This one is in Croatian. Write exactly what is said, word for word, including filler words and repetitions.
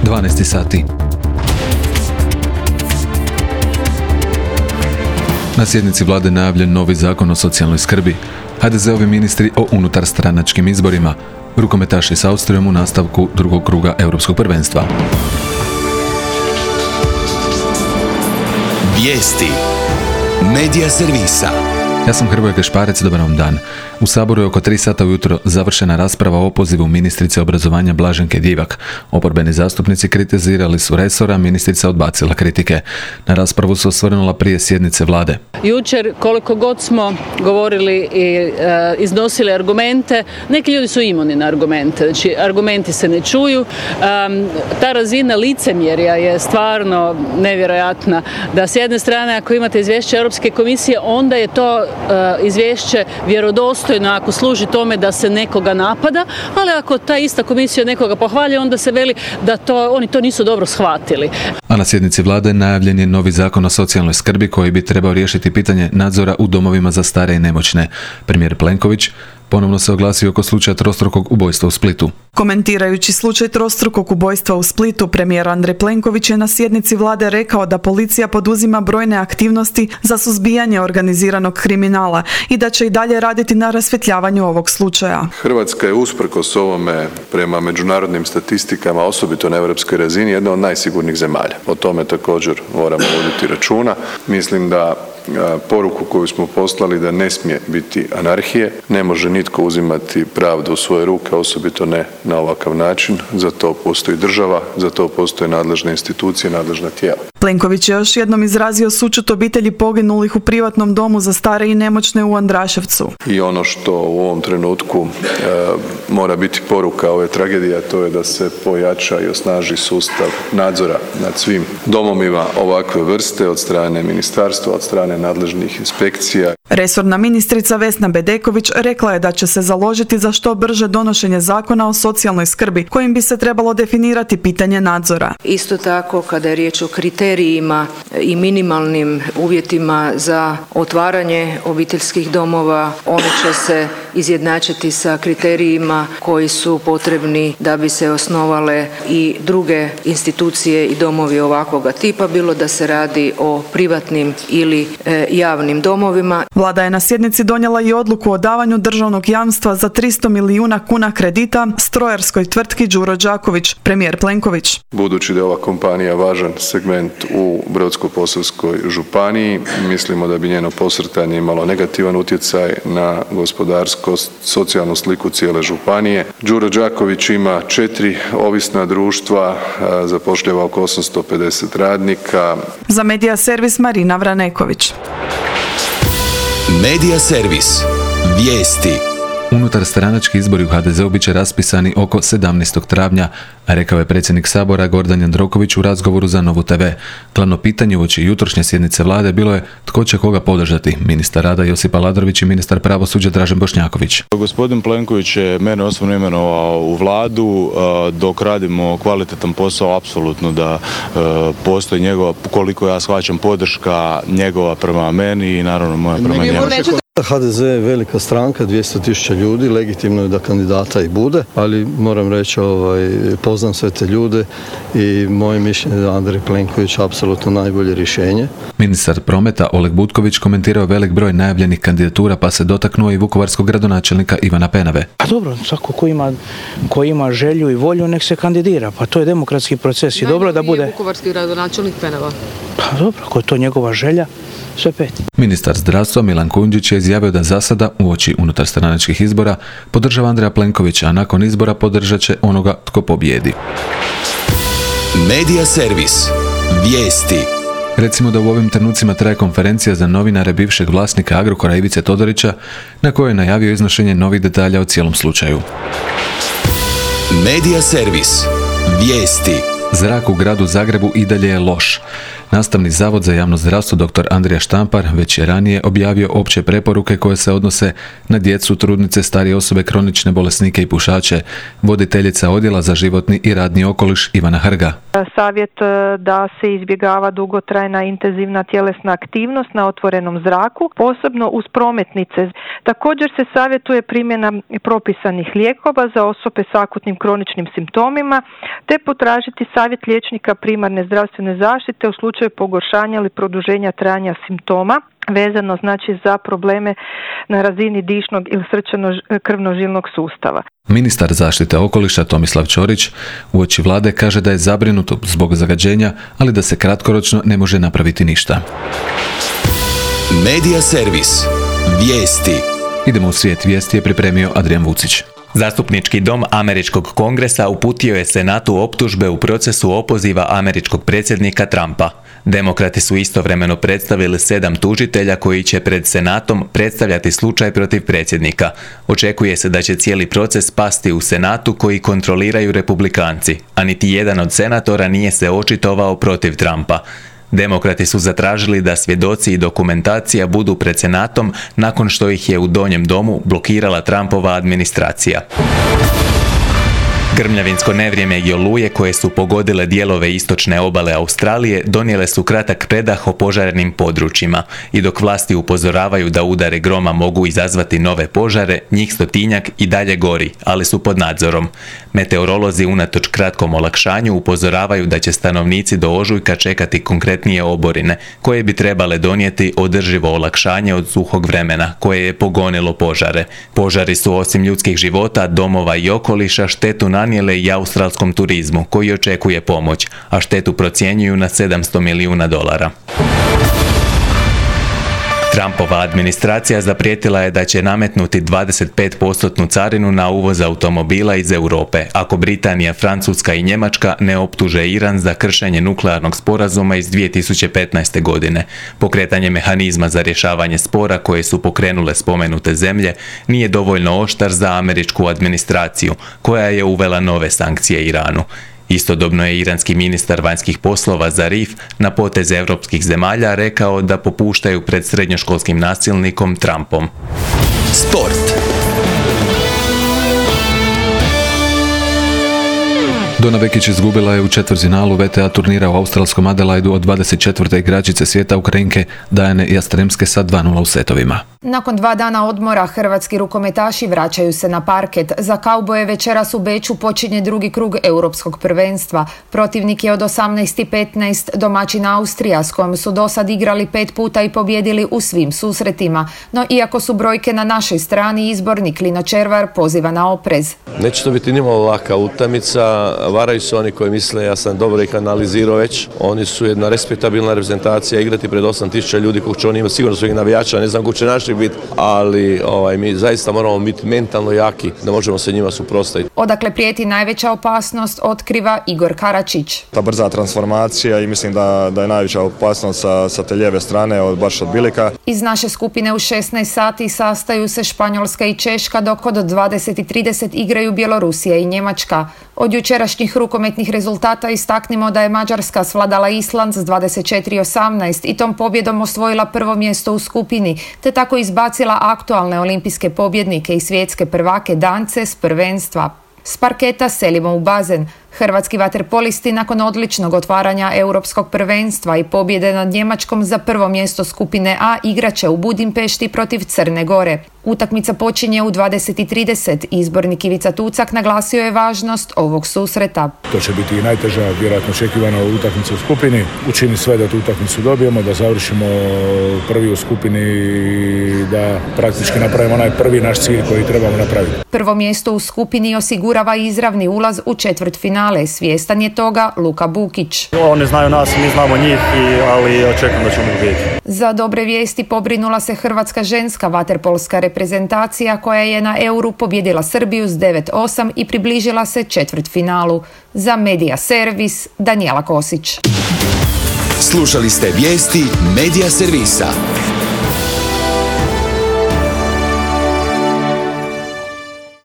dvanaest sati. Na sjednici vlade najavljen novi zakon o socijalnoj skrbi, ha de zeovi ministri o unutarstranačkim izborima, rukometaši s Austrijom u nastavku drugog kruga europskog prvenstva. Vijesti Medija servisa. Ja sam Hrvoje Gašparec, dobar vam dan. U Saboru je oko tri sata ujutro završena rasprava o opozivu ministrice obrazovanja Blaženke Divjak. Oporbeni zastupnici kritizirali su resor, a ministrica odbacila kritike. Na raspravu se osvrnula prije sjednice vlade. Jučer, koliko god smo govorili i e, iznosili argumente, neki ljudi su imuni na argumente, znači argumenti se ne čuju. E, ta razina licemjerja je stvarno nevjerojatna, da s jedne strane ako imate izvješće Europske komisije, onda je to e, izvješće vjerodostojno ako služi tome da se nekoga napada, ali ako ta ista komisija nekoga pohvalja, onda se veli da to, oni to nisu dobro shvatili. A na sjednici vlade najavljen je novi zakon o socijalnoj skrbi koji bi trebao riješiti pitanje nadzora u domovima za stare i nemoćne. Premijer Plenković ponovno se oglasio oko slučaja trostrukog ubojstva u Splitu. Komentirajući slučaj trostrukog ubojstva u Splitu, premijer Andrej Plenković je na sjednici vlade rekao da policija poduzima brojne aktivnosti za suzbijanje organiziranog kriminala i da će i dalje raditi na rasvjetljavanju ovog slučaja. Hrvatska je usprkos ovome prema međunarodnim statistikama, osobito na europskoj razini, jedna od najsigurnijih zemalja. O tome također moramo voditi računa. Mislim da poruku koju smo poslali da ne smije biti anarhije, ne može nitko uzimati pravdu u svoje ruke, osobito ne na ovakav način. Za to postoji država, za to postoje nadležne institucije, nadležna tijela. Plenković je još jednom izrazio sućut obitelji poginulih u privatnom domu za stare i nemoćne u Andraševcu. I ono što u ovom trenutku e, mora biti poruka ove tragedije, a to je da se pojača i osnaži sustav nadzora nad svim domovima ovakve vrste od strane ministarstva, od strane nadležnih inspekcija. Resorna ministrica Vesna Bedeković rekla je da će se založiti za što brže donošenje zakona o socijalnoj skrbi, kojim bi se trebalo definirati pitanje nadzora. Isto tako, kada je riječ o kriterijima i minimalnim uvjetima za otvaranje obiteljskih domova, oni će se izjednačiti sa kriterijima koji su potrebni da bi se osnovale i druge institucije i domovi ovakvoga tipa, bilo da se radi o privatnim ili e, javnim domovima. Vlada je na sjednici donijela i odluku o davanju državnog jamstva za tristo milijuna kuna kredita strojarskoj tvrtki Đuro Đaković. Premijer Plenković. Budući da je ova kompanija važan segment u Brodsko-posavskoj županiji, mislimo da bi njeno posrtanje imalo negativan utjecaj na gospodarsko socijalnu sliku cijele županije. Đuro Đaković ima četiri ovisna društva, zapošljava oko osamsto pedeset radnika. Za Medija servis Marina Vraneković. Medija servis. Vijesti. Unutarstranački izbori u ha de zeu bit će raspisani oko sedamnaestog travnja, a rekao je predsjednik Sabora Gordan Jandroković u razgovoru za Novu te ve. Glavno pitanje uoči jutrošnje sjednice vlade bilo je tko će koga podržati, ministar rada Josip Aladrović i ministar pravosuđa Dražen Bošnjaković. Gospodin Plenković je mene osobno imenovao u vladu, dok radimo kvalitetan posao, apsolutno da postoji njegova, koliko ja shvaćam, podrška njegova prema meni i naravno moja prema njemu. ha de ze je velika stranka, dvjesto tisuća ljudi, legitimno je da kandidata i bude, ali moram reći, ovaj, poznam sve te ljude i moje mišljenje da Andrej Plenković apsolutno najbolje rješenje. Ministar prometa Oleg Butković komentirao velik broj najavljenih kandidatura, pa se dotaknuo i vukovarskog gradonačelnika Ivana Penave. Pa dobro, svako ko ima, ko ima želju i volju, nek se kandidira, pa to je demokratski proces i dobro da bude... Najbolji vukovarski gradonačelnik Penava. Pa dobro, ako je to njegova želja, sve pet. Ministar zdravstva Milan Kujundžić je izjavio da za sada, uoči unutarstranačkih izbora, podržava Andreja Plenkovića, a nakon izbora podržat će onoga tko pobijedi. Medija servis. Vijesti. Recimo da u ovim trenucima traje konferencija za novinare bivšeg vlasnika Agrokora Ivice Todorića, na kojoj je najavio iznošenje novih detalja o cijelom slučaju. Medija servis. Vijesti. Zrak u gradu Zagrebu i dalje je loš. Nastavni zavod za javno zdravstvo dr. Andrija Štampar već je ranije objavio opće preporuke koje se odnose na djecu, trudnice, starije osobe, kronične bolesnike i pušače. Voditeljica odjela za životni i radni okoliš Ivana Hrga. Savjet da se izbjegava dugotrajna intenzivna tjelesna aktivnost na otvorenom zraku, posebno uz prometnice. Također se savjetuje primjena propisanih lijekova za osobe s akutnim kroničnim simptomima, te potražiti savjet liječnika primarne zdravstvene zaštite u slučaju pogoršanja ili produženja trajanja simptoma vezano znači za probleme na razini dišnog ili srčano-krvnožilnog sustava. Ministar zaštite okoliša Tomislav Ćorić uoči vlade kaže da je zabrinut zbog zagađenja, ali da se kratkoročno ne može napraviti ništa. Medija servis. Vijesti. Idemo u svijet vijesti je pripremio Adrijan Vucić. Zastupnički dom Američkog kongresa uputio je Senatu optužbe u procesu opoziva američkog predsjednika Trumpa. Demokrati su istovremeno predstavili sedam tužitelja koji će pred Senatom predstavljati slučaj protiv predsjednika. Očekuje se da će cijeli proces pasti u Senatu koji kontroliraju Republikanci, a niti jedan od senatora nije se očitovao protiv Trumpa. Demokrati su zatražili da svjedoci i dokumentacija budu pred Senatom nakon što ih je u Donjem domu blokirala Trumpova administracija. Grmljavinsko nevrijeme i oluje koje su pogodile dijelove istočne obale Australije donijele su kratak predah opožarenim područjima i dok vlasti upozoravaju da udari groma mogu izazvati nove požare, njih stotinjak i dalje gori, ali su pod nadzorom. Meteorolozi unatoč kratkom olakšanju upozoravaju da će stanovnici do ožujka čekati konkretnije oborine koje bi trebale donijeti održivo olakšanje od suhog vremena koje je pogonilo požare. Požari su osim ljudskih života, domova i okoliša štetu nanijele i australskom turizmu koji očekuje pomoć, a štetu procjenjuju na sedamsto milijuna dolara. Trumpova administracija zaprijetila je da će nametnuti dvadeset pet posto carinu na uvoz automobila iz Europe, ako Britanija, Francuska i Njemačka ne optuže Iran za kršenje nuklearnog sporazuma iz dvije tisuće petnaeste. godine. Pokretanje mehanizma za rješavanje spora koje su pokrenule spomenute zemlje nije dovoljno oštar za američku administraciju, koja je uvela nove sankcije Iranu. Istodobno je iranski ministar vanjskih poslova Zarif na potez europskih zemalja rekao da popuštaju pred srednjoškolskim nasilnikom Trumpom. Sport. Dona Vekić izgubila je u četvrtfinalu V T A turnira u australskom Adelaidu od dvadeset četvrte igračice svijeta Ukrajinke Dajane Jastremske sa dva nula u setovima. Nakon dva dana odmora hrvatski rukometaši vraćaju se na parket. Za kauboje večeras u Beču počinje drugi krug europskog prvenstva. Protivnik je od osamnaest i petnaest domaćin Austrija s kojom su dosad igrali pet puta i pobjedili u svim susretima. No iako su brojke na našoj strani, izbornik Lino Červar poziva na oprez. Neće to biti nimalo laka utakmica, varaju se oni koji misle ja sam dobro ih analizirao već. Oni su jedna respektabilna reprezentacija, igrati pred osam tisuća ljudi kog će oni imati, sigurno svojih navijača, ne znam kog će naši biti, ali ovaj, mi zaista moramo biti mentalno jaki da možemo se njima suprotstaviti. Odakle prijeti najveća opasnost otkriva Igor Karačić. Ta brza transformacija i mislim da, da je najveća opasnost sa, sa te lijeve strane, od, baš od Bilika. Iz naše skupine u šesnaest sati sastaju se Španjolska i Češka, dok od dvadeset i trideset igraju Bjelorusija i Njemačka. Od jučerašnjih rukometnih rezultata istaknimo da je Mađarska svladala Island s dvadeset četiri osamnaest i tom pobjedom osvojila prvo mjesto u skupini, te tako izbacila aktualne olimpijske pobjednike i svjetske prvake Dance s prvenstva. S parketa selimo u bazen. Hrvatski vaterpolisti nakon odličnog otvaranja europskog prvenstva i pobjede nad Njemačkom za prvo mjesto skupine A igraće u Budimpešti protiv Crne Gore. Utakmica počinje u dvadeset i trideset. Izbornik Ivica Tucak naglasio je važnost ovog susreta. To će biti i najteža, vjerojatno očekivana utakmica u skupini. Učini sve da tu utakmicu dobijemo, da završimo prvi u skupini i da praktički napravimo onaj prvi naš cilj koji trebamo napraviti. Prvo mjesto u skupini osigurava izravni ulaz u četvrtfinale. Svjestan je toga Luka Bukić. Oni znaju nas, mi znamo njih, ali očekujem da ćemo vidjeti. Za dobre vijesti pobrinula se hrvatska ženska vaterpolska reprezentacija koja je na Euru pobjedila Srbiju s devet osam i približila se četvrtfinalu. Za Medija servis Danijela Kosić. Slušali ste vijesti Medija servisa.